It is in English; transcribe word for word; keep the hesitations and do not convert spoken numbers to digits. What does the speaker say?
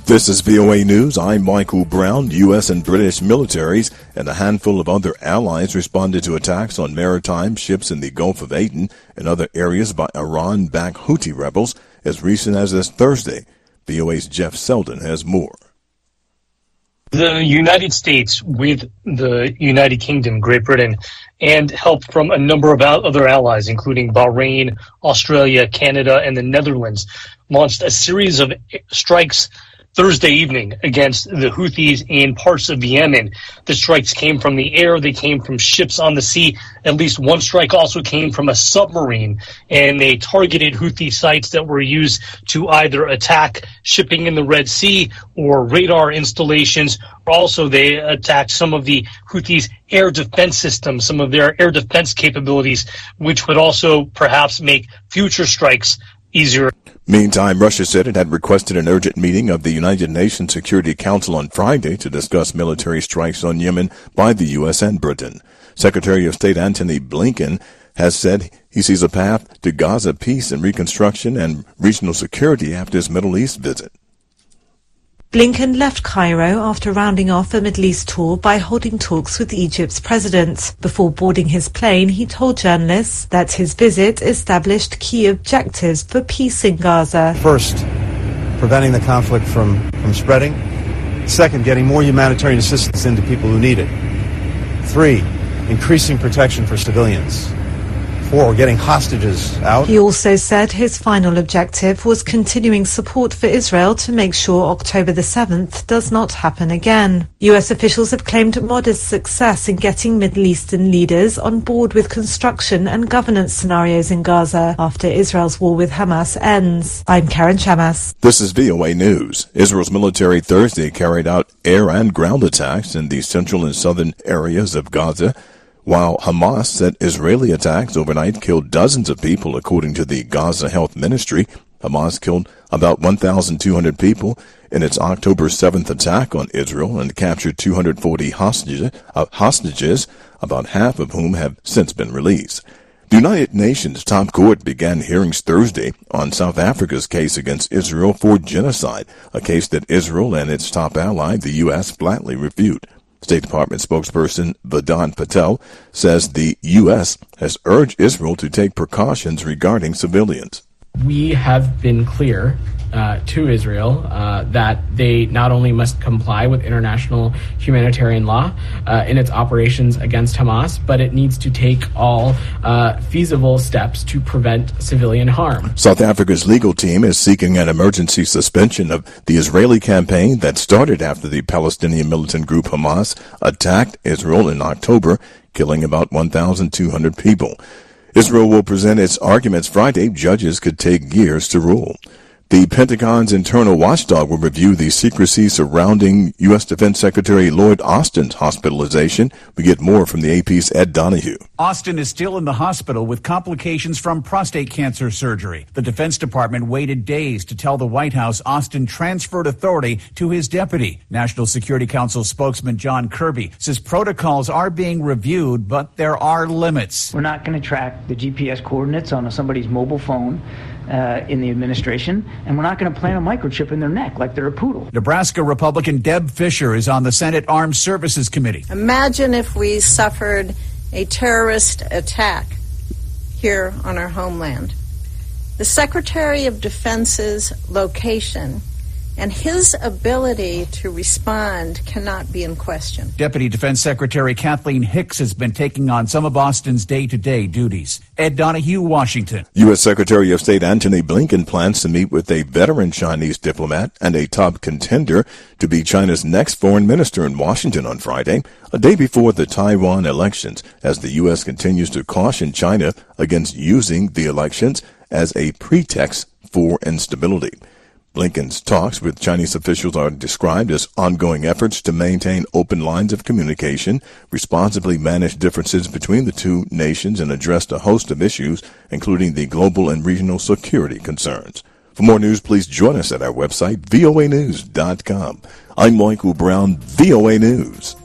This is V O A News. I'm Michael Brown. U S and British militaries and a handful of other allies responded to attacks on maritime ships in the Gulf of Aden and other areas by Iran-backed Houthi rebels as recent as this Thursday. V O A's Jeff Selden has more. The United States, with the United Kingdom, Great Britain, and help from a number of other allies, including Bahrain, Australia, Canada, and the Netherlands, launched a series of strikes Thursday evening against the Houthis in parts of Yemen. The strikes came from the air, they came from ships on the sea. At least one strike also came from a submarine, and they targeted Houthi sites that were used to either attack shipping in the Red Sea or radar installations. Also, they attacked some of the Houthis' air defense systems, some of their air defense capabilities, which would also perhaps make future strikes easier. Meantime, Russia said it had requested an urgent meeting of the United Nations Security Council on Friday to discuss military strikes on Yemen by the U S and Britain. Secretary of State Antony Blinken has said he sees a path to Gaza peace and reconstruction and regional security after his Middle East visit. Blinken left Cairo after rounding off a Middle East tour by holding talks with Egypt's president. Before boarding his plane, he told journalists that his visit established key objectives for peace in Gaza. First, preventing the conflict from, from spreading. Second, getting more humanitarian assistance into people who need it. Three, increasing protection for civilians. Four, getting hostages out. He also said his final objective was continuing support for Israel to make sure October the seventh does not happen again. U S officials have claimed modest success in getting Middle Eastern leaders on board with construction and governance scenarios in Gaza after Israel's war with Hamas ends. I'm Karen Chamas. This is V O A News. Israel's military Thursday carried out air and ground attacks in the central and southern areas of Gaza, while Hamas said Israeli attacks overnight killed dozens of people, according to the Gaza Health Ministry. Hamas killed about one thousand two hundred people in its October seventh attack on Israel and captured two hundred forty hostages, uh, hostages, about half of whom have since been released. The United Nations top court began hearings Thursday on South Africa's case against Israel for genocide, a case that Israel and its top ally, the U S, flatly refute. State Department spokesperson Vedant Patel says the U S has urged Israel to take precautions regarding civilians. We have been clear uh, to Israel uh, that they not only must comply with international humanitarian law uh, in its operations against Hamas, but it needs to take all uh, feasible steps to prevent civilian harm. South Africa's legal team is seeking an emergency suspension of the Israeli campaign that started after the Palestinian militant group Hamas attacked Israel in October, killing about one thousand two hundred people. Israel will present its arguments Friday. Judges could take years to rule. The Pentagon's internal watchdog will review the secrecy surrounding U S Defense Secretary Lloyd Austin's hospitalization. We get more from the A P's Ed Donahue. Austin is still in the hospital with complications from prostate cancer surgery. The Defense Department waited days to tell the White House Austin transferred authority to his deputy. National Security Council spokesman John Kirby says protocols are being reviewed, but there are limits. We're not going to track the G P S coordinates on somebody's mobile phone Uh, in the administration, and we're not going to plant a microchip in their neck like they're a poodle. Nebraska Republican Deb Fischer is on the Senate Armed Services Committee. Imagine if we suffered a terrorist attack here on our homeland. The Secretary of Defense's location and his ability to respond cannot be in question. Deputy Defense Secretary Kathleen Hicks has been taking on some of Austin's day-to-day duties. Ed Donahue, Washington. U S. Secretary of State Antony Blinken plans to meet with a veteran Chinese diplomat and a top contender to be China's next foreign minister in Washington on Friday, a day before the Taiwan elections, as the U S continues to caution China against using the elections as a pretext for instability. Blinken's talks with Chinese officials are described as ongoing efforts to maintain open lines of communication, responsibly manage differences between the two nations, and address a host of issues, including the global and regional security concerns. For more news, please join us at our website, V O A news dot com. I'm Michael Brown, V O A News.